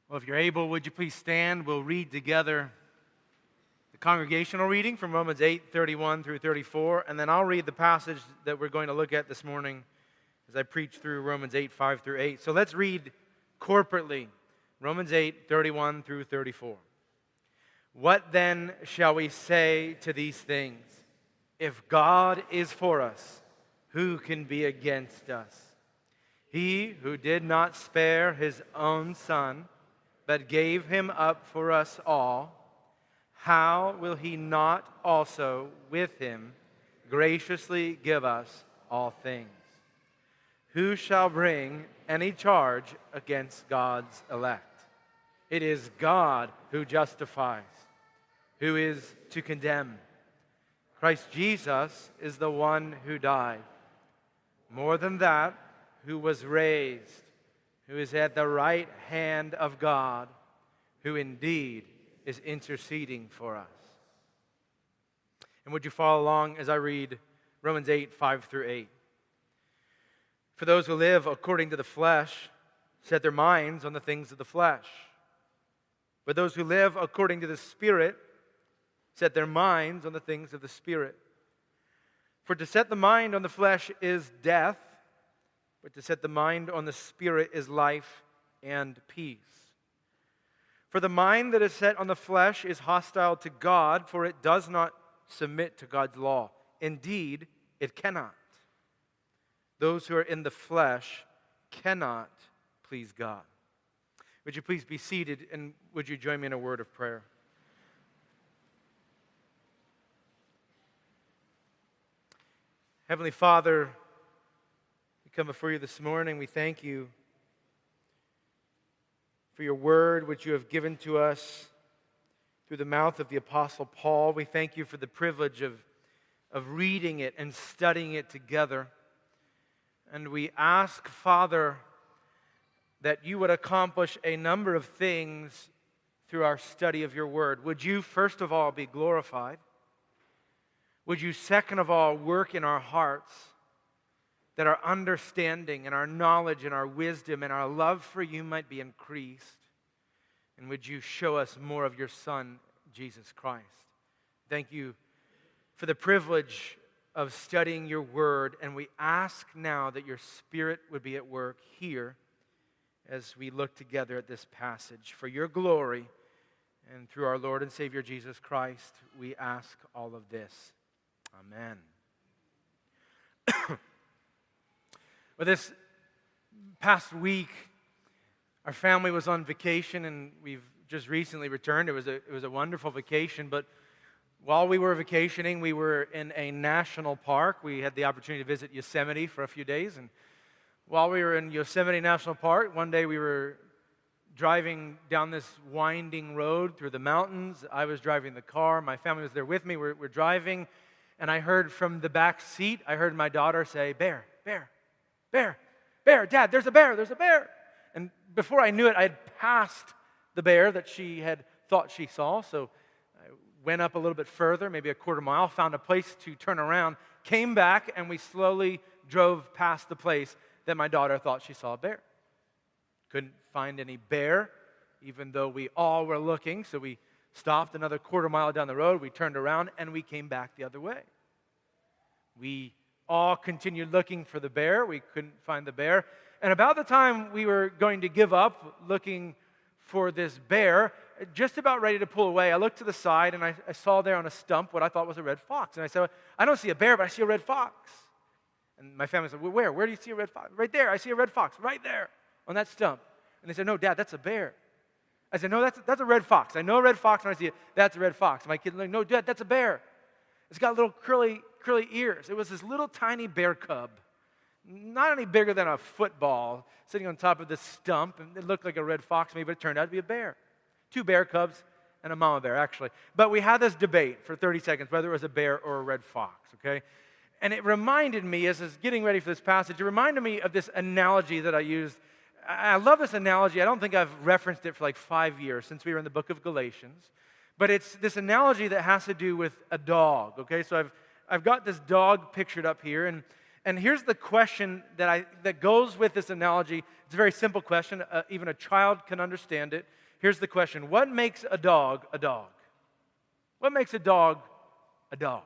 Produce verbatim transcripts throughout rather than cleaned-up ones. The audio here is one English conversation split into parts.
Well, if you're able, would you please stand? We'll read together the congregational reading from Romans eight, thirty-one through thirty-four, and then I'll read the passage that we're going to look at this morning as I preach through Romans eight, five through eight. So let's read corporately Romans eight, thirty-one through thirty-four. What then shall we say to these things? If God is for us, who can be against us? He who did not spare his own Son, but gave him up for us all, how will he not also with him graciously give us all things? Who shall bring any charge against God's elect? It is God who justifies. Who is to condemn? Christ Jesus is the one who died. More than that, who was raised, who is at the right hand of God, who indeed is interceding for us. And would you follow along as I read Romans eight, five through eight? For those who live according to the flesh set their minds on the things of the flesh. But those who live according to the Spirit set their minds on the things of the Spirit. For to set the mind on the flesh is death, but to set the mind on the Spirit is life and peace. For the mind that is set on the flesh is hostile to God, for it does not submit to God's law. Indeed, it cannot. Those who are in the flesh cannot please God. Would you please be seated, and would you join me in a word of prayer? Heavenly Father, we come before you this morning. We thank you for your word, which you have given to us through the mouth of the Apostle Paul. We thank you for the privilege of, of reading it and studying it together. And we ask, Father, that you would accomplish a number of things through our study of your word. Would you, first of all, be glorified? Would you, second of all, work in our hearts that our understanding and our knowledge and our wisdom and our love for you might be increased? And would you show us more of your Son, Jesus Christ? Thank you for the privilege of studying your word, and we ask now that your Spirit would be at work here as we look together at this passage. For your glory and through our Lord and Savior Jesus Christ, we ask all of this. Amen. Well, this past week, our family was on vacation, and we've just recently returned. It was a, it was a wonderful vacation, but while we were vacationing, we were in a national park. We had the opportunity to visit Yosemite for a few days, and while we were in Yosemite National Park, one day we were driving down this winding road through the mountains. I was driving the car. My family was there with me. We're, we're driving, and I heard from the back seat, I heard my daughter say, "Bear, bear, bear, bear, Dad, there's a bear, there's a bear." And before I knew it, I had passed the bear that she had thought she saw. So I went up a little bit further, maybe a quarter mile, found a place to turn around, came back, and we slowly drove past the place that my daughter thought she saw a bear. Couldn't find any bear, even though we all were looking. So we stopped another quarter mile down the road. We turned around, and we came back the other way. We all continued looking for the bear. We couldn't find the bear. And about the time we were going to give up looking for this bear, just about ready to pull away, I looked to the side, and I, I saw there on a stump what I thought was a red fox. And I said, "I don't see a bear, but I see a red fox." And my family said, "Well, where? Where do you see a red fox?" "Right there. I see a red fox right there on that stump." And they said, "No, Dad, that's a bear." I said, "No, that's, that's a red fox. I know a red fox when I see it. That's a red fox." And my kid like, "No, Dad, that's a bear. It's got little curly, curly ears." It was this little tiny bear cub, not any bigger than a football, sitting on top of this stump. And it looked like a red fox to me, but it turned out to be a bear. Two bear cubs and a mama bear, actually. But we had this debate for thirty seconds, whether it was a bear or a red fox, okay? And it reminded me, as I was getting ready for this passage, it reminded me of this analogy that I used. I love this analogy. I don't think I've referenced it for like five years since we were in the book of Galatians. But it's this analogy that has to do with a dog, okay? So I've I've got this dog pictured up here, and And here's the question that, I, that goes with this analogy. It's a very simple question. Uh, even a child can understand it. Here's the question. What makes a dog a dog? What makes a dog a dog?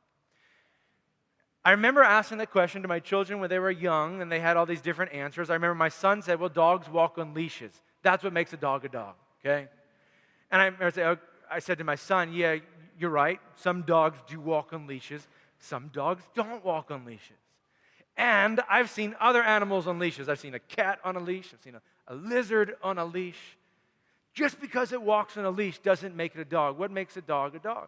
I remember asking that question to my children when they were young, and they had all these different answers. I remember my son said, well, dogs walk on leashes. That's what makes a dog a dog, okay? And I, remember I said to my son, yeah, you're right. Some dogs do walk on leashes. Some dogs don't walk on leashes. And I've seen other animals on leashes. I've seen a cat on a leash. I've seen a, a lizard on a leash. Just because it walks on a leash doesn't make it a dog. What makes a dog a dog?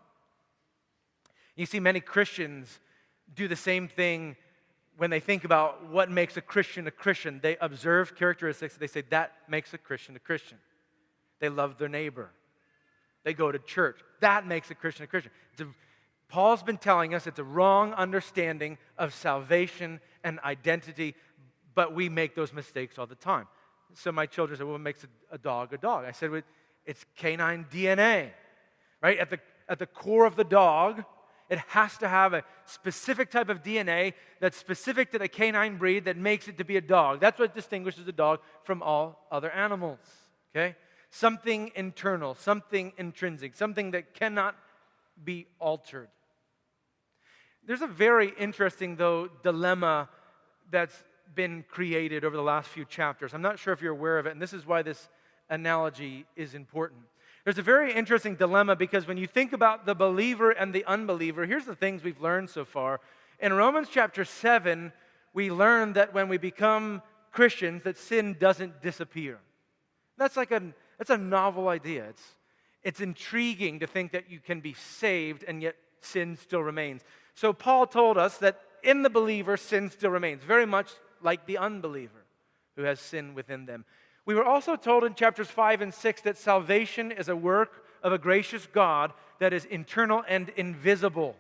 You see, many Christians do the same thing when they think about what makes a Christian a Christian. They observe characteristics. They say, that makes a Christian a Christian. They love their neighbor. They go to church. That makes a Christian a Christian. It's a, Paul's been telling us it's a wrong understanding of salvation and identity, but we make those mistakes all the time. So my children said, well, what makes a, a dog a dog? I said, well, it's canine D N A, right? At the, at the core of the dog, it has to have a specific type of D N A that's specific to the canine breed that makes it to be a dog. That's what distinguishes a dog from all other animals, okay? Something internal, something intrinsic, something that cannot be altered. There's a very interesting, though, dilemma that's been created over the last few chapters. I'm not sure if you're aware of it, and this is why this analogy is important. There's a very interesting dilemma because when you think about the believer and the unbeliever, here's the things we've learned so far. In Romans chapter seven, we learn that when we become Christians, that sin doesn't disappear. That's like a, that's a novel idea. It's, it's intriguing to think that you can be saved and yet sin still remains. So Paul told us that in the believer, sin still remains, very much like the unbeliever who has sin within them. We were also told in chapters five and six that salvation is a work of a gracious God that is internal and invisible.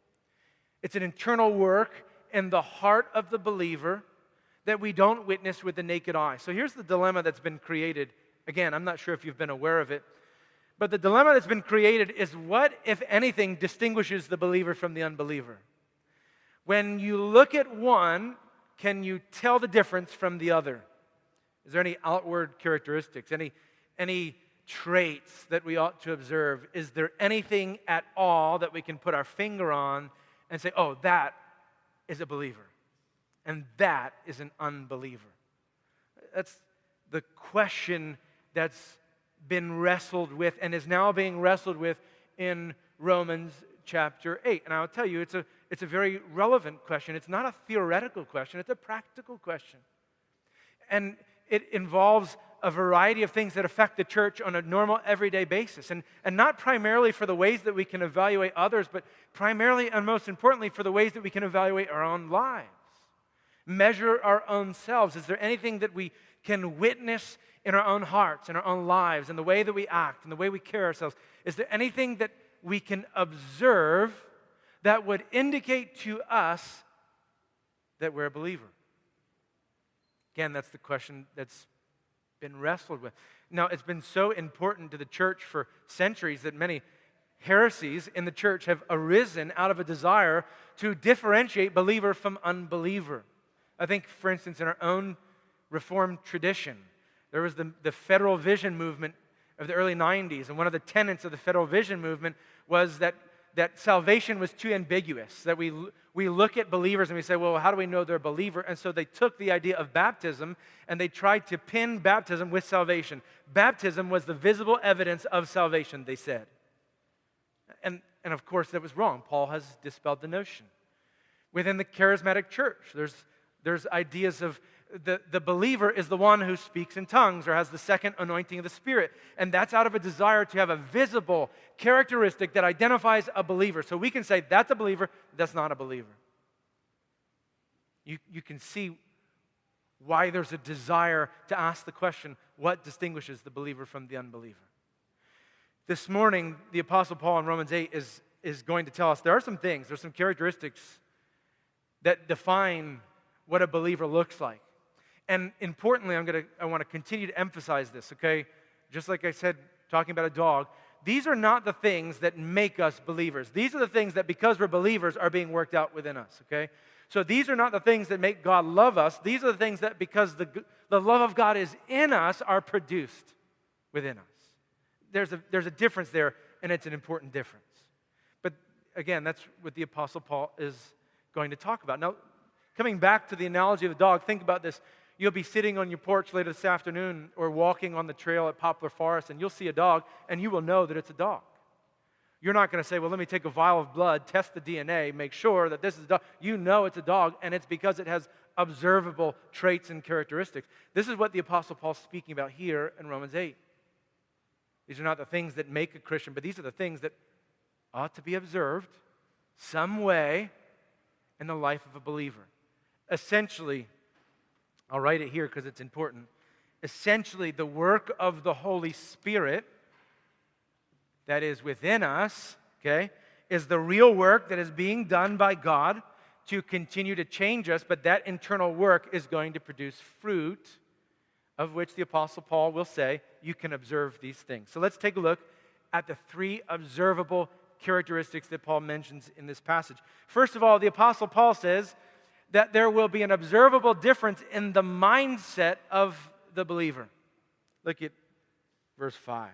It's an internal work in the heart of the believer that we don't witness with the naked eye. So here's the dilemma that's been created. Again, I'm not sure if you've been aware of it, but the dilemma that's been created is what, if anything, distinguishes the believer from the unbeliever? When you look at one, can you tell the difference from the other? Is there any outward characteristics, any, any traits that we ought to observe? Is there anything at all that we can put our finger on and say, oh, that is a believer, and that is an unbeliever? That's the question that's been wrestled with and is now being wrestled with in Romans chapter eight. And I'll tell you, it's a, it's a very relevant question. It's not a theoretical question. It's a practical question. And it involves a variety of things that affect the church on a normal, everyday basis. And, and not primarily for the ways that we can evaluate others, but primarily and most importantly for the ways that we can evaluate our own lives. Measure our own selves. Is there anything that we can witness in our own hearts, in our own lives, in the way that we act, in the way we carry ourselves? Is there anything that we can observe that would indicate to us that we're a believer? Again, that's the question that's been wrestled with. Now, it's been so important to the church for centuries that many heresies in the church have arisen out of a desire to differentiate believer from unbeliever. I think, for instance, in our own Reformed tradition, there was the, the Federal Vision movement of the early nineties, and one of the tenets of the Federal Vision movement was that, that salvation was too ambiguous, that we, we look at believers and we say, well, how do we know they're a believer? And so they took the idea of baptism and they tried to pin baptism with salvation. Baptism was the visible evidence of salvation, they said. And, and of course, that was wrong. Paul has dispelled the notion. Within the charismatic church, there's, there's ideas of The, the believer is the one who speaks in tongues or has the second anointing of the Spirit. And that's out of a desire to have a visible characteristic that identifies a believer. So we can say, that's a believer, that's not a believer. You, you can see why there's a desire to ask the question, what distinguishes the believer from the unbeliever? This morning, the Apostle Paul in Romans eight is, is going to tell us there are some things, there's some characteristics that define what a believer looks like. And importantly, I'm going to, I want to continue to emphasize this, okay? Just like I said, talking about a dog, these are not the things that make us believers. These are the things that, because we're believers, are being worked out within us, okay? So these are not the things that make God love us. These are the things that, because the, the love of God is in us, are produced within us. There's a, there's a difference there, and it's an important difference. But again, that's what the Apostle Paul is going to talk about. Now, coming back to the analogy of the dog, think about this. You'll be sitting on your porch later this afternoon or walking on the trail at Poplar Forest, and you'll see a dog, and you will know that it's a dog. You're not going to say, well, let me take a vial of blood, test the D N A, make sure that this is a dog. You know it's a dog, and it's because it has observable traits and characteristics. This is what the Apostle Paul's speaking about here in Romans eight. These are not the things that make a Christian, but these are the things that ought to be observed some way in the life of a believer. Essentially, I'll write it here because it's important. Essentially, the work of the Holy Spirit that is within us, okay, is the real work that is being done by God to continue to change us, but that internal work is going to produce fruit, of which the Apostle Paul will say, you can observe these things. So let's take a look at the three observable characteristics that Paul mentions in this passage. First of all, the Apostle Paul says that there will be an observable difference in the mindset of the believer. Look at verse five.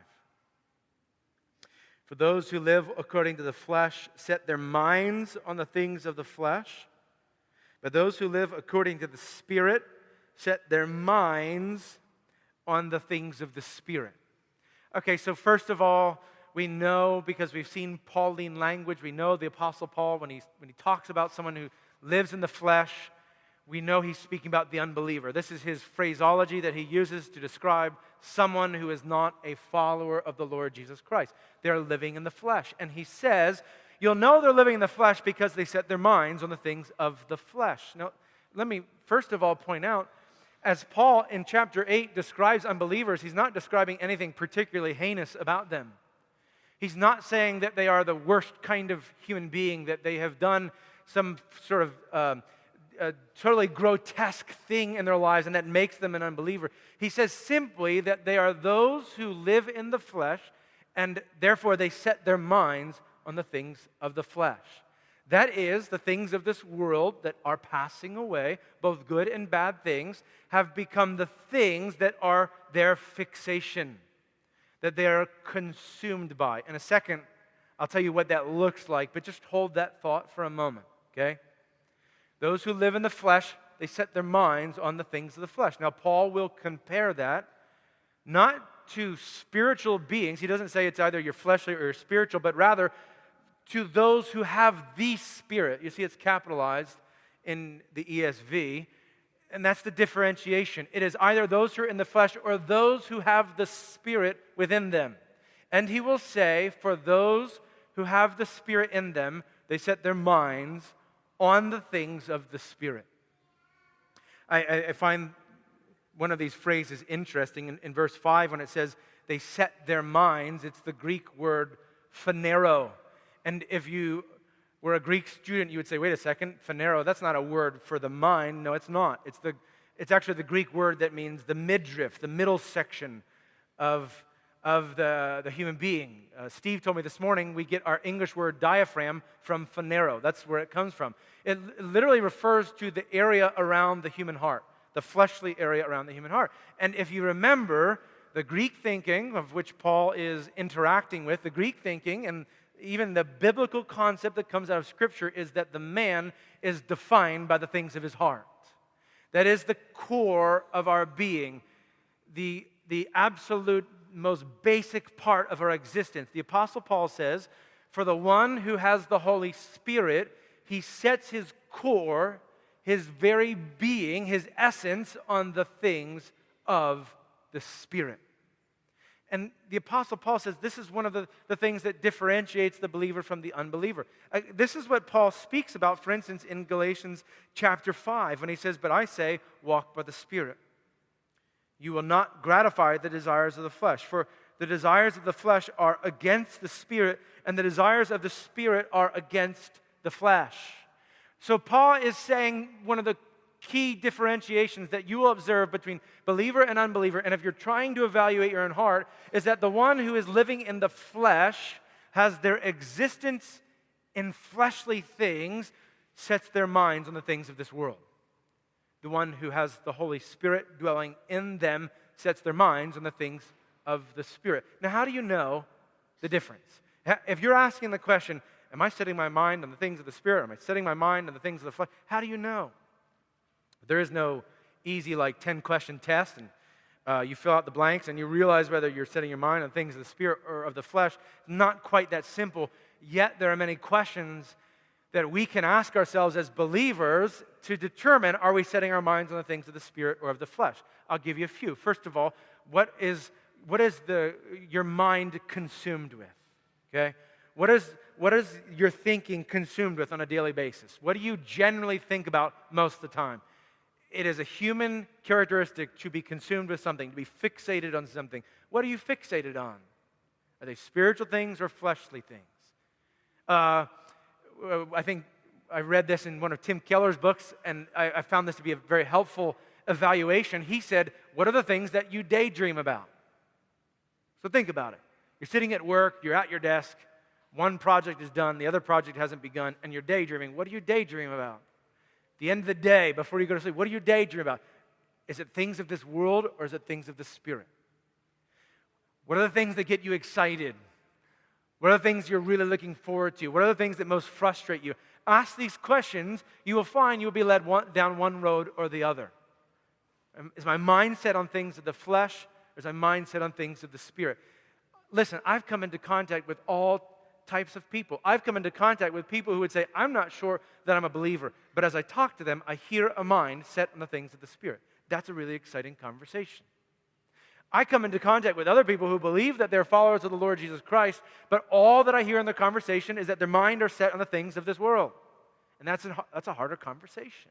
For those who live according to the flesh set their minds on the things of the flesh, but those who live according to the Spirit set their minds on the things of the Spirit. Okay, so first of all, we know, because we've seen Pauline language, we know the Apostle Paul, when he, when he talks about someone who lives in the flesh, we know he's speaking about the unbeliever. This is his phraseology that he uses to describe someone who is not a follower of the Lord Jesus Christ. They're living in the flesh. And he says, you'll know they're living in the flesh because they set their minds on the things of the flesh. Now, let me first of all point out, as Paul in chapter eight describes unbelievers, he's not describing anything particularly heinous about them. He's not saying that they are the worst kind of human being, that they have done some sort of uh, a totally grotesque thing in their lives and that makes them an unbeliever. He says simply that they are those who live in the flesh, and therefore they set their minds on the things of the flesh. That is, the things of this world that are passing away, both good and bad things, have become the things that are their fixation, that they are consumed by. In a second, I'll tell you what that looks like, but just hold that thought for a moment, okay? Those who live in the flesh, they set their minds on the things of the flesh. Now, Paul will compare that not to spiritual beings. He doesn't say it's either your fleshly or your spiritual, but rather to those who have the Spirit. You see, it's capitalized in the E S V, and that's the differentiation. It is either those who are in the flesh or those who have the Spirit within them. And he will say, for those who have the Spirit in them, they set their minds on the things of the Spirit. I, I, I find one of these phrases interesting. In, in verse five, when it says they set their minds, it's the Greek word phanero. And if you were a Greek student, you would say, wait a second, phanero, that's not a word for the mind. No, it's not. It's, the, it's actually the Greek word that means the midriff, the middle section of of the, the human being. Uh, Steve told me this morning we get our English word diaphragm from phanero. That's where it comes from. It literally refers to the area around the human heart, the fleshly area around the human heart. And if you remember, the Greek thinking of which Paul is interacting with, the Greek thinking and even the biblical concept that comes out of Scripture is that the man is defined by the things of his heart. That is the core of our being, the, the absolute most basic part of our existence. The Apostle Paul says, for the one who has the Holy Spirit, he sets his core, his very being, his essence on the things of the Spirit. And the Apostle Paul says this is one of the, the things that differentiates the believer from the unbeliever. Uh, this is what Paul speaks about, for instance, in Galatians chapter five, when he says, but I say, walk by the Spirit. You will not gratify the desires of the flesh. For the desires of the flesh are against the Spirit, and the desires of the Spirit are against the flesh. So Paul is saying one of the key differentiations that you will observe between believer and unbeliever, and if you're trying to evaluate your own heart, is that the one who is living in the flesh has their existence in fleshly things sets their minds on the things of this world. The one who has the Holy Spirit dwelling in them sets their minds on the things of the Spirit. Now, how do you know the difference? If you're asking the question, am I setting my mind on the things of the Spirit? Am I setting my mind on the things of the flesh? How do you know? There is no easy, like, ten-question test, and uh, you fill out the blanks, and you realize whether you're setting your mind on things of the Spirit or of the flesh. Not quite that simple, yet there are many questions that we can ask ourselves as believers to determine, are we setting our minds on the things of the Spirit or of the flesh? I'll give you a few. First of all, what is what is the your mind consumed with? Okay? What is what is your thinking consumed with on a daily basis? What do you generally think about most of the time? It is a human characteristic to be consumed with something, to be fixated on something. What are you fixated on? Are they spiritual things or fleshly things? Uh, I think I read this in one of Tim Keller's books, and I, I found this to be a very helpful evaluation. He said, what are the things that you daydream about? So think about it. You're sitting at work, you're at your desk, one project is done, the other project hasn't begun, and you're daydreaming. What do you daydream about? At the end of the day, before you go to sleep, what do you daydream about? Is it things of this world, or is it things of the Spirit? What are the things that get you excited? What are the things you're really looking forward to? What are the things that most frustrate you? Ask these questions, you will find you will be led one, down one road or the other. Is my mind set on things of the flesh, or is my mind set on things of the Spirit? Listen, I've come into contact with all types of people. I've come into contact with people who would say, I'm not sure that I'm a believer, but as I talk to them, I hear a mind set on the things of the Spirit. That's a really exciting conversation. I come into contact with other people who believe that they're followers of the Lord Jesus Christ, but all that I hear in the conversation is that their mind are set on the things of this world. And that's a, that's a harder conversation.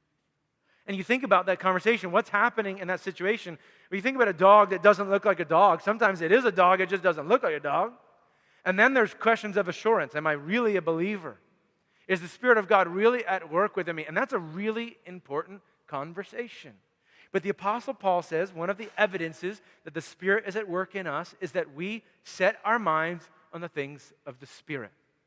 And you think about that conversation, what's happening in that situation? When you think about a dog that doesn't look like a dog, sometimes it is a dog, it just doesn't look like a dog. And then there's questions of assurance. Am I really a believer? Is the Spirit of God really at work within me? And that's a really important conversation. But the Apostle Paul says one of the evidences that the Spirit is at work in us is that we set our minds on the things of the Spirit.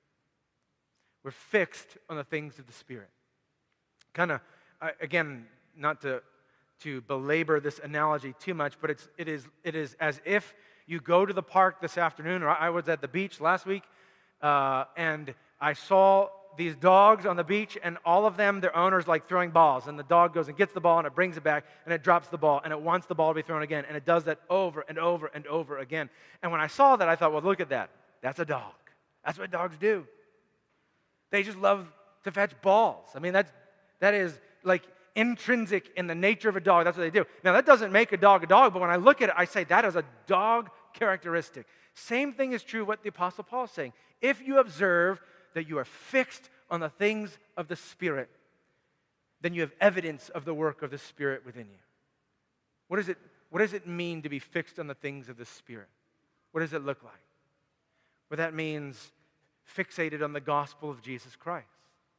We're fixed on the things of the Spirit. Kind of, again, not to, to belabor this analogy too much, but it's, it, is, it is as if you go to the park this afternoon, or I was at the beach last week, uh, and I saw these dogs on the beach, and all of them, their owners like throwing balls, and the dog goes and gets the ball, and it brings it back, and it drops the ball, and it wants the ball to be thrown again, and it does that over and over and over again. And when I saw that, I thought, well, look at that. That's a dog. That's what dogs do. They just love to fetch balls. I mean, that's, that is like intrinsic in the nature of a dog. That's what they do. Now, that doesn't make a dog a dog, but when I look at it, I say that is a dog characteristic. Same thing is true what the Apostle Paul is saying. If you observe that you are fixed on the things of the Spirit, then you have evidence of the work of the Spirit within you. What does it, what does it mean to be fixed on the things of the Spirit? What does it look like? Well, that means fixated on the gospel of Jesus Christ.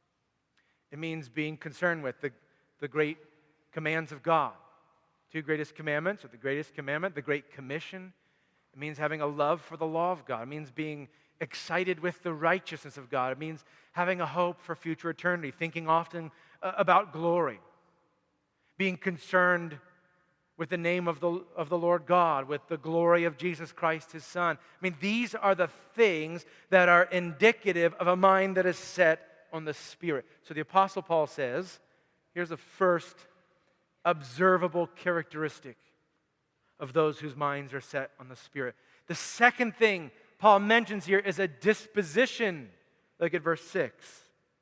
It means being concerned with the, the great commands of God. Two greatest commandments, or the greatest commandment, the Great Commission. It means having a love for the law of God. It means being excited with the righteousness of God. It means having a hope for future eternity, thinking often uh, about glory, being concerned with the name of the, of the Lord God, with the glory of Jesus Christ, His Son. I mean, these are the things that are indicative of a mind that is set on the Spirit. So the Apostle Paul says, here's the first observable characteristic of those whose minds are set on the Spirit. The second thing Paul mentions here is a disposition. Look at verse six.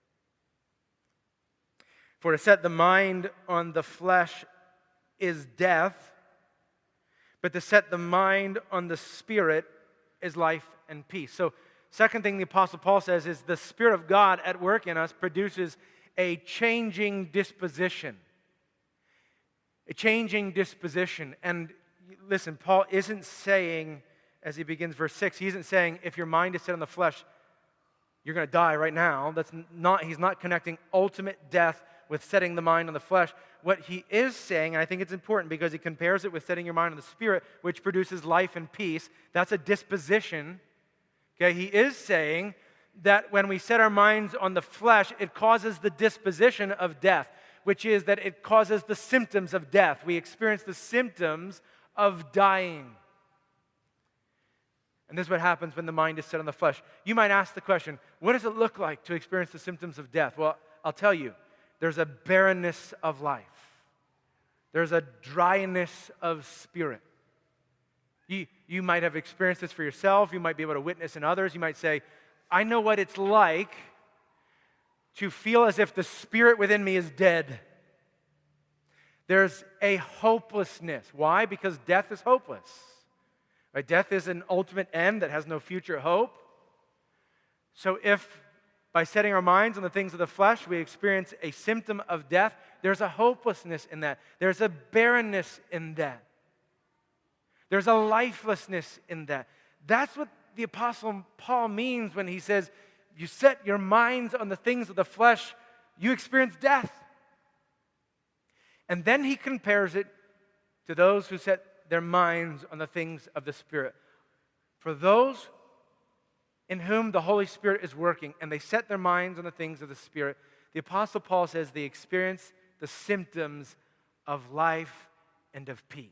For to set the mind on the flesh is death, but to set the mind on the Spirit is life and peace. So, second thing the Apostle Paul says is the Spirit of God at work in us produces a changing disposition. A changing disposition. And listen, Paul isn't saying, as he begins verse six, he isn't saying if your mind is set on the flesh, you're going to die right now. That's not, he's not connecting ultimate death with setting the mind on the flesh. What he is saying, and I think it's important because he compares it with setting your mind on the Spirit, which produces life and peace. That's a disposition. Okay, he is saying that when we set our minds on the flesh, it causes the disposition of death, which is that it causes the symptoms of death. We experience the symptoms of dying. And this is what happens when the mind is set on the flesh. You might ask the question, what does it look like to experience the symptoms of death? Well, I'll tell you, there's a barrenness of life. There's a dryness of spirit. You, you might have experienced this for yourself. You might be able to witness in others. You might say, I know what it's like to feel as if the spirit within me is dead. There's a hopelessness. Why? Because death is hopeless. Right? Death is an ultimate end that has no future hope. So if by setting our minds on the things of the flesh, we experience a symptom of death, there's a hopelessness in that. There's a barrenness in that. There's a lifelessness in that. That's what the Apostle Paul means when he says, you set your minds on the things of the flesh, you experience death. And then he compares it to those who set their minds on the things of the Spirit. For those in whom the Holy Spirit is working, and they set their minds on the things of the Spirit, the Apostle Paul says they experience the symptoms of life and of peace.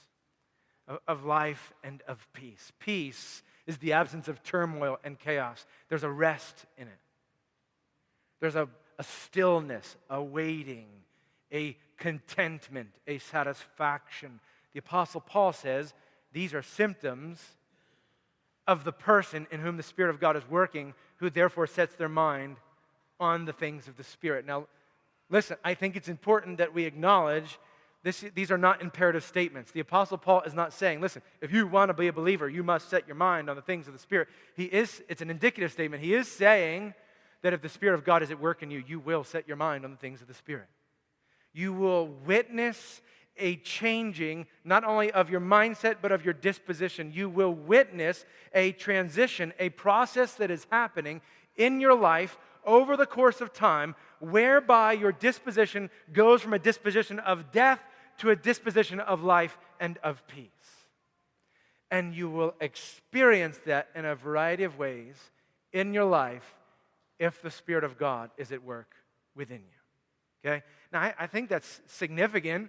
Of life and of peace. Peace is the absence of turmoil and chaos. There's a rest in it. There's a, a stillness, a waiting, a contentment, a satisfaction. The Apostle Paul says these are symptoms of the person in whom the Spirit of God is working, who therefore sets their mind on the things of the Spirit. Now, listen, I think it's important that we acknowledge this, these are not imperative statements. The Apostle Paul is not saying, listen, if you want to be a believer, you must set your mind on the things of the Spirit. He is, it's an indicative statement. He is saying that if the Spirit of God is at work in you, you will set your mind on the things of the Spirit. You will witness a changing, not only of your mindset, but of your disposition. You will witness a transition, a process that is happening in your life over the course of time, whereby your disposition goes from a disposition of death to a disposition of life and of peace. And you will experience that in a variety of ways in your life if the Spirit of God is at work within you. Okay? Now, I, I think that's significant.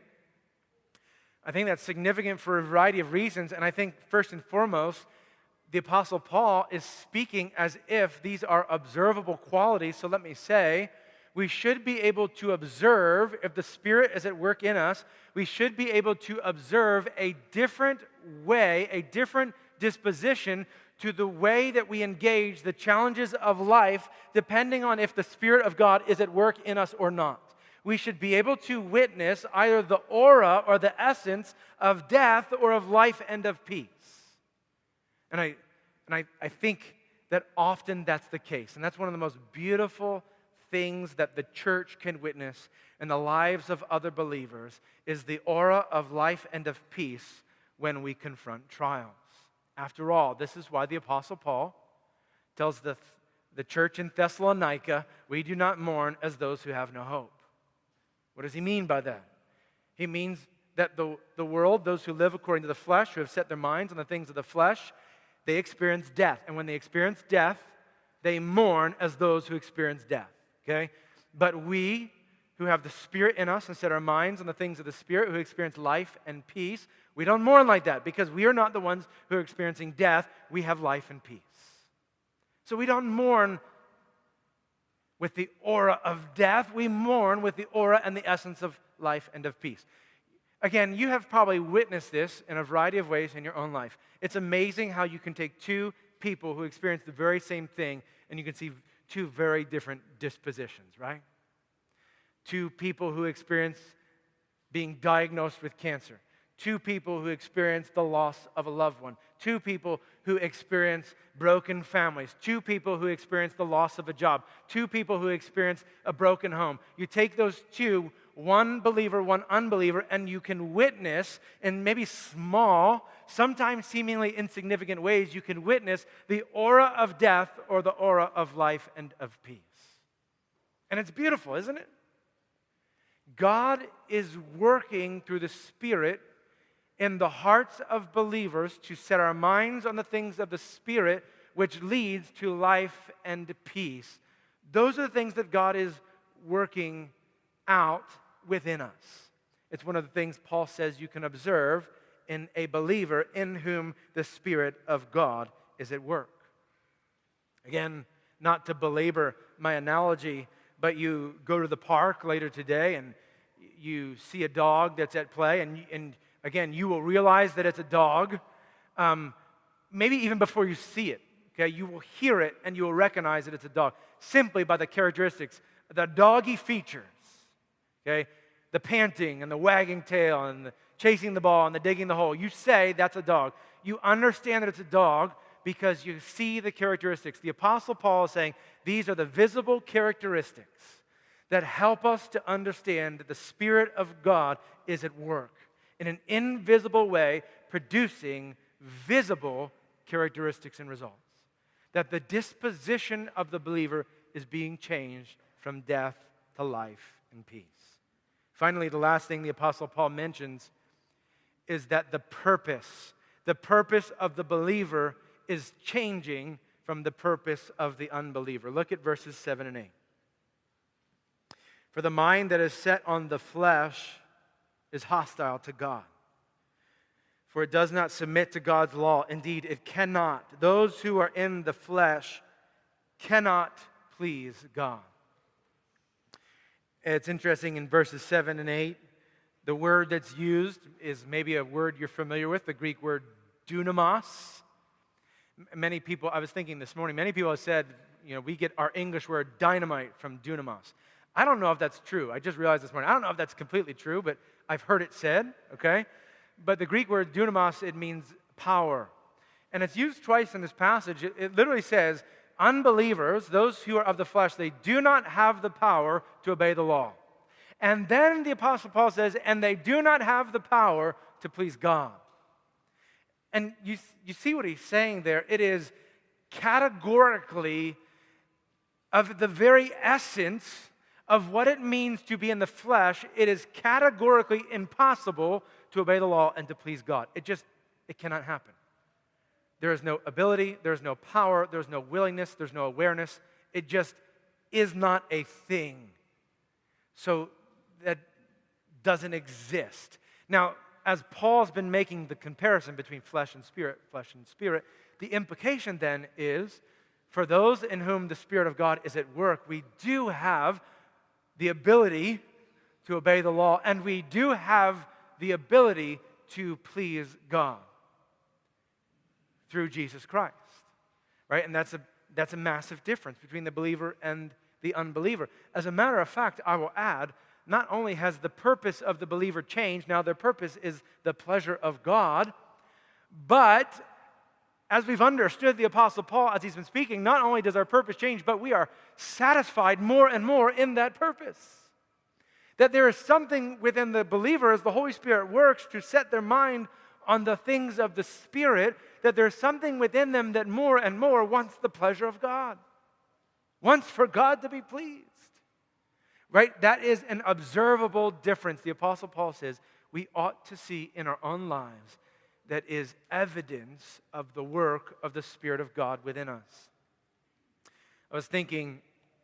I think that's significant for a variety of reasons, and I think first and foremost, the Apostle Paul is speaking as if these are observable qualities. So let me say, we should be able to observe, if the Spirit is at work in us, we should be able to observe a different way, a different disposition to the way that we engage the challenges of life, depending on if the Spirit of God is at work in us or not. We should be able to witness either the aura or the essence of death or of life and of peace. And I, and I, I think that often that's the case. And that's one of the most beautiful things that the church can witness in the lives of other believers is the aura of life and of peace when we confront trials. After all, this is why the Apostle Paul tells the, the church in Thessalonica, we do not mourn as those who have no hope. What does he mean by that? He means that the, the world, those who live according to the flesh, who have set their minds on the things of the flesh, they experience death. And when they experience death, they mourn as those who experience death. Okay? But we, who have the Spirit in us and set our minds on the things of the Spirit, who experience life and peace, we don't mourn like that because we are not the ones who are experiencing death. We have life and peace. So we don't mourn with the aura of death. We mourn with the aura and the essence of life and of peace. Again, you have probably witnessed this in a variety of ways in your own life. It's amazing how you can take two people who experience the very same thing and you can see two very different dispositions, right? Two people who experience being diagnosed with cancer. Two people who experience the loss of a loved one. Two people who experience broken families. Two people who experience the loss of a job. Two people who experience a broken home. You take those two, one believer, one unbeliever, and you can witness in maybe small, sometimes seemingly insignificant ways, you can witness the aura of death or the aura of life and of peace. And it's beautiful, isn't it? God is working through the Spirit in the hearts of believers to set our minds on the things of the Spirit which leads to life and peace. Those are the things that God is working out within us. It's one of the things Paul says you can observe in a believer in whom the Spirit of God is at work. Again, not to belabor my analogy, but you go to the park later today and you see a dog that's at play, and, and again, you will realize that it's a dog, um, maybe even before you see it. Okay, you will hear it and you will recognize that it's a dog simply by the characteristics, the doggy features. Okay, the panting and the wagging tail and the chasing the ball and the digging the hole. You say that's a dog. You understand that it's a dog because you see the characteristics. The Apostle Paul is saying these are the visible characteristics that help us to understand that the Spirit of God is at work in an invisible way, producing visible characteristics and results. That the disposition of the believer is being changed from death to life and peace. Finally, the last thing the Apostle Paul mentions is that the purpose, the purpose of the believer is changing from the purpose of the unbeliever. Look at verses seven and eight. For the mind that is set on the flesh is hostile to God, for it does not submit to God's law. Indeed, it cannot. Those who are in the flesh cannot please God. It's interesting in verses seven and eight, the word that's used is maybe a word you're familiar with, the Greek word dunamos. Many people, I was thinking this morning, many people have said, you know, we get our English word dynamite from dunamos. I don't know if that's true. I just realized this morning. I don't know if that's completely true, but I've heard it said, okay? But the Greek word dunamos, it means power. And it's used twice in this passage. It, it literally says, unbelievers, those who are of the flesh, they do not have the power to obey the law. And then the Apostle Paul says, and they do not have the power to please God. And you, you see what he's saying there. It is categorically of the very essence of what it means to be in the flesh. It is categorically impossible to obey the law and to please God. It just, it cannot happen. There is no ability, there's no power, there's no willingness, there's no awareness. It just is not a thing. So that doesn't exist. Now, as Paul's been making the comparison between flesh and spirit, flesh and spirit, the implication then is, for those in whom the Spirit of God is at work, we do have the ability to obey the law, and we do have the ability to please God through Jesus Christ, right? And that's a that's a massive difference between the believer and the unbeliever. As a matter of fact, I will add, not only has the purpose of the believer changed, now their purpose is the pleasure of God, but as we've understood the Apostle Paul as he's been speaking, not only does our purpose change, but we are satisfied more and more in that purpose. That there is something within the believer as the Holy Spirit works to set their mind on the things of the Spirit, that there's something within them that more and more wants the pleasure of God, wants for God to be pleased. Right? That is an observable difference. The Apostle Paul says we ought to see in our own lives that is evidence of the work of the Spirit of God within us. I was thinking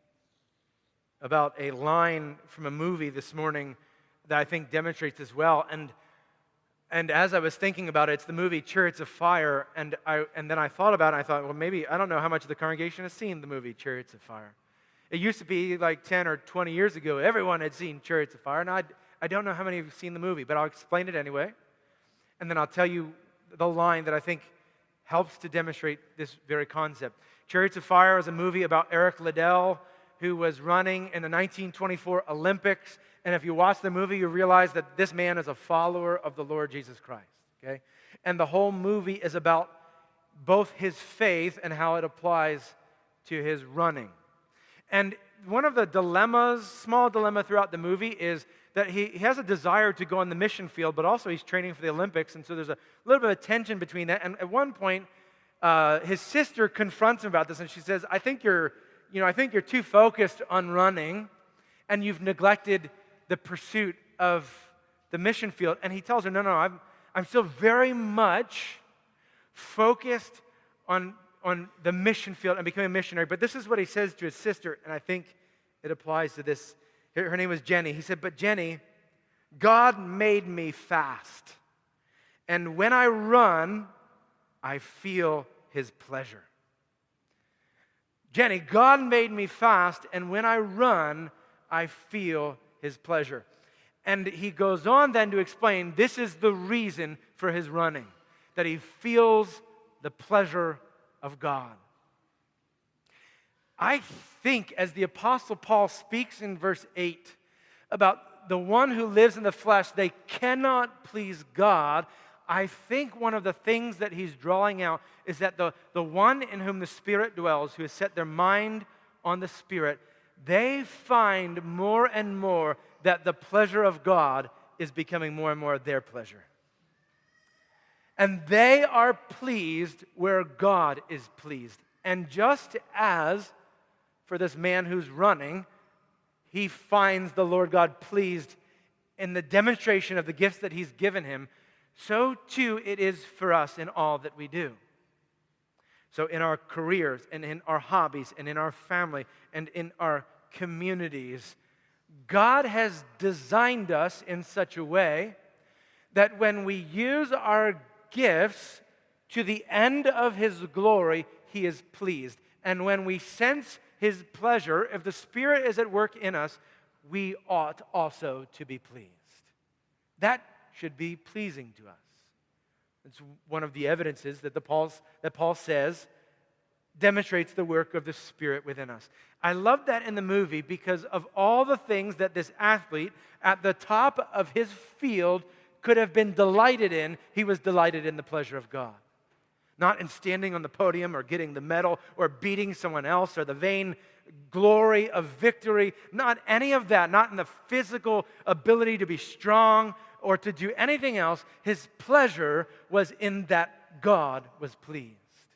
about a line from a movie this morning that I think demonstrates this well. And, and as I was thinking about it, it's the movie Chariots of Fire. And, I, and then I thought about it, and I thought, well, maybe, I don't know how much of the congregation has seen the movie Chariots of Fire. It used to be like ten or twenty years ago, everyone had seen Chariots of Fire. And I, I don't know how many have seen the movie, but I'll explain it anyway. And then I'll tell you the line that I think helps to demonstrate this very concept. Chariots of Fire is a movie about Eric Liddell, who was running in the nineteen twenty-four Olympics. And if you watch the movie, you realize that this man is a follower of the Lord Jesus Christ. Okay? And the whole movie is about both his faith and how it applies to his running. And one of the dilemmas, small dilemma throughout the movie is that he, he has a desire to go on the mission field, but also he's training for the Olympics, and so there's a little bit of tension between that. And at one point, uh, his sister confronts him about this, and she says, I think you're, you know, I think you're too focused on running, and you've neglected the pursuit of the mission field. And he tells her, no, no, I'm, I'm still very much focused on on the mission field and becoming a missionary. But this is what he says to his sister, and I think it applies to this. Her, her name was Jenny. He said, "But Jenny, God made me fast. And when I run, I feel his pleasure." Jenny, God made me fast, and when I run, I feel his pleasure. And he goes on then to explain this is the reason for his running, that he feels the pleasure of God. I think as the Apostle Paul speaks in verse eight about the one who lives in the flesh, they cannot please God, I think one of the things that he's drawing out is that the, the one in whom the Spirit dwells, who has set their mind on the Spirit, they find more and more that the pleasure of God is becoming more and more their pleasure. And they are pleased where God is pleased. And just as for this man who's running, he finds the Lord God pleased in the demonstration of the gifts that he's given him, so too it is for us in all that we do. So in our careers and in our hobbies and in our family and in our communities, God has designed us in such a way that when we use our gifts to the end of his glory, he is pleased. And when we sense his pleasure, if the Spirit is at work in us, we ought also to be pleased. That should be pleasing to us. It's one of the evidences that, the Paul's, that Paul says demonstrates the work of the Spirit within us. I love that in the movie because of all the things that this athlete at the top of his field could have been delighted in, he was delighted in the pleasure of God. Not in standing on the podium or getting the medal or beating someone else or the vain glory of victory. Not any of that. Not in the physical ability to be strong or to do anything else. His pleasure was in that God was pleased.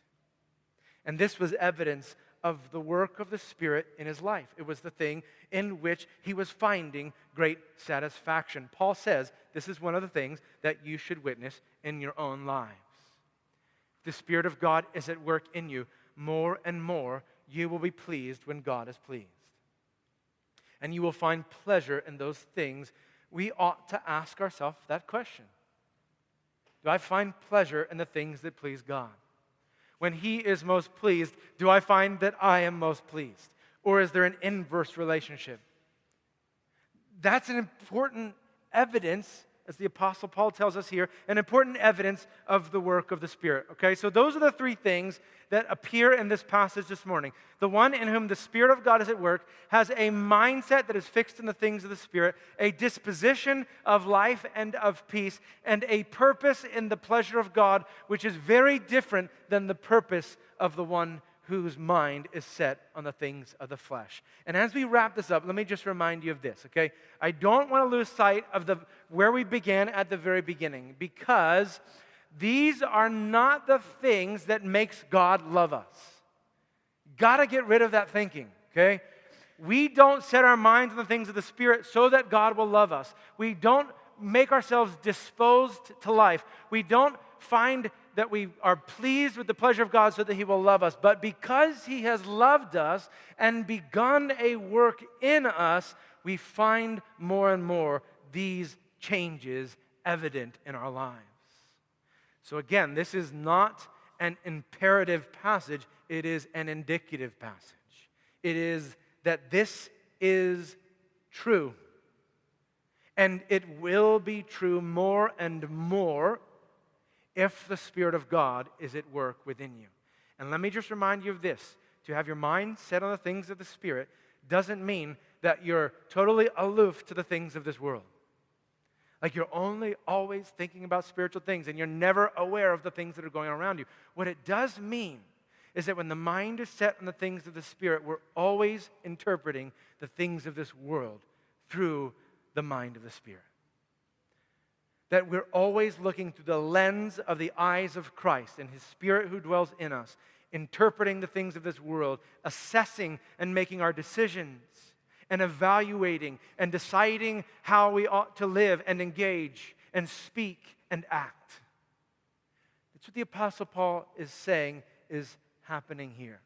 And this was evidence of the work of the Spirit in his life. It was the thing in which he was finding great satisfaction. Paul says this is one of the things that you should witness in your own lives. The Spirit of God is at work in you. More and more, you will be pleased when God is pleased. And you will find pleasure in those things. We ought to ask ourselves that question. Do I find pleasure in the things that please God? When he is most pleased, do I find that I am most pleased? Or is there an inverse relationship? That's an important evidence, as the Apostle Paul tells us here, an important evidence of the work of the Spirit. Okay, so those are the three things that appear in this passage this morning. The one in whom the Spirit of God is at work has a mindset that is fixed in the things of the Spirit, a disposition of life and of peace, and a purpose in the pleasure of God, which is very different than the purpose of the one whose mind is set on the things of the flesh. And as we wrap this up, let me just remind you of this, okay? I don't want to lose sight of the where we began at the very beginning, because these are not the things that makes God love us. Got to get rid of that thinking, okay? We don't set our minds on the things of the Spirit so that God will love us. We don't make ourselves disposed to life. We don't find that we are pleased with the pleasure of God so that he will love us. But because he has loved us and begun a work in us, we find more and more these changes evident in our lives. So again, this is not an imperative passage. It is an indicative passage. It is that this is true. And it will be true more and more if the Spirit of God is at work within you. And let me just remind you of this. To have your mind set on the things of the Spirit doesn't mean that you're totally aloof to the things of this world. Like you're only always thinking about spiritual things and you're never aware of the things that are going on around you. What it does mean is that when the mind is set on the things of the Spirit, we're always interpreting the things of this world through the mind of the Spirit. That we're always looking through the lens of the eyes of Christ and his Spirit who dwells in us, interpreting the things of this world, assessing and making our decisions, and evaluating and deciding how we ought to live and engage and speak and act. That's what the Apostle Paul is saying is happening here.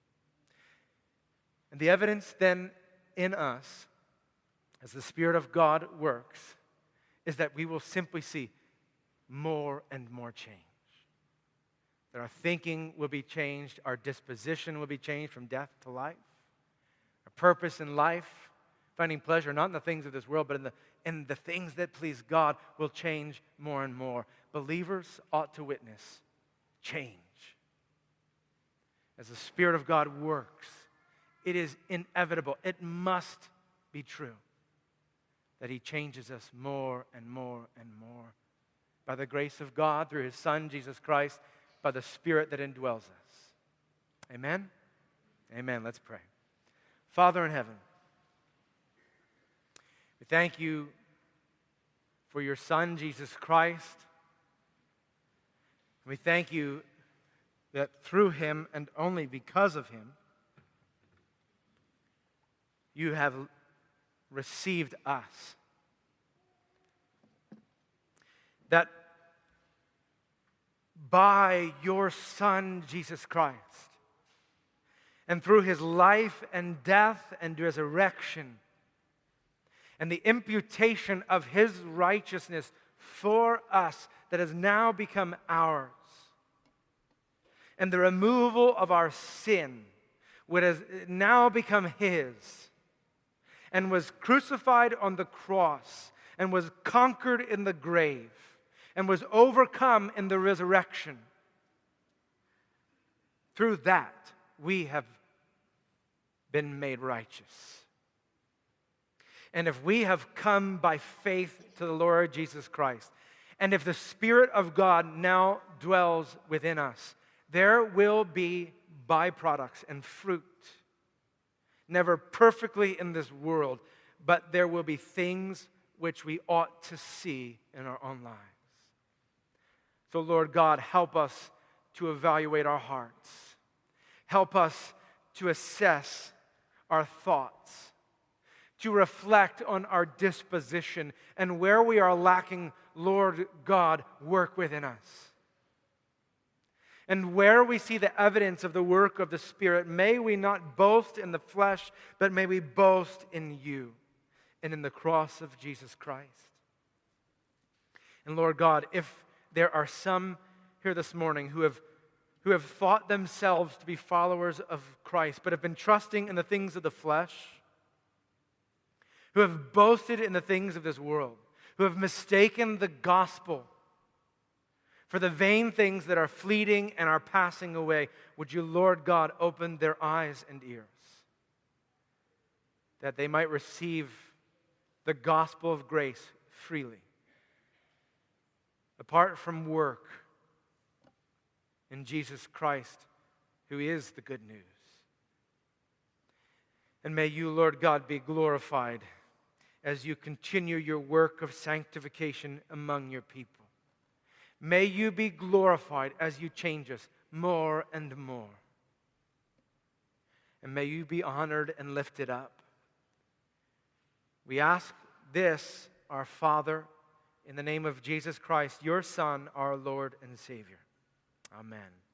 And the evidence then in us, as the Spirit of God works, is that we will simply see more and more change. That our thinking will be changed, our disposition will be changed from death to life. Our purpose in life, finding pleasure not in the things of this world, but in the, in the things that please God, will change more and more. Believers ought to witness change. As the Spirit of God works, it is inevitable, it must be true that He changes us more and more and more by the grace of God through His Son, Jesus Christ, by the Spirit that indwells us. Amen? Amen. Let's pray. Father in heaven, we thank You for Your Son, Jesus Christ. We thank You that through Him and only because of Him, You have received us. That by Your Son, Jesus Christ, and through His life and death and resurrection, and the imputation of His righteousness for us that has now become ours, and the removal of our sin, which has now become His, and was crucified on the cross, and was conquered in the grave, and was overcome in the resurrection. Through that, we have been made righteous. And if we have come by faith to the Lord Jesus Christ, and if the Spirit of God now dwells within us, there will be byproducts and fruit. Never perfectly in this world, but there will be things which we ought to see in our own lives. So, Lord God, help us to evaluate our hearts. Help us to assess our thoughts, to reflect on our disposition, and where we are lacking, Lord God, work within us. And where we see the evidence of the work of the Spirit, may we not boast in the flesh, but may we boast in You and in the cross of Jesus Christ. And Lord God, if there are some here this morning who have, who have thought themselves to be followers of Christ, but have been trusting in the things of the flesh, who have boasted in the things of this world, who have mistaken the gospel for the vain things that are fleeting and are passing away, would You, Lord God, open their eyes and ears, that they might receive the gospel of grace freely, apart from work, in Jesus Christ, who is the good news. And may You, Lord God, be glorified as You continue Your work of sanctification among Your people. May You be glorified as You change us more and more. And may You be honored and lifted up. We ask this, our Father, in the name of Jesus Christ, Your Son, our Lord and Savior. Amen.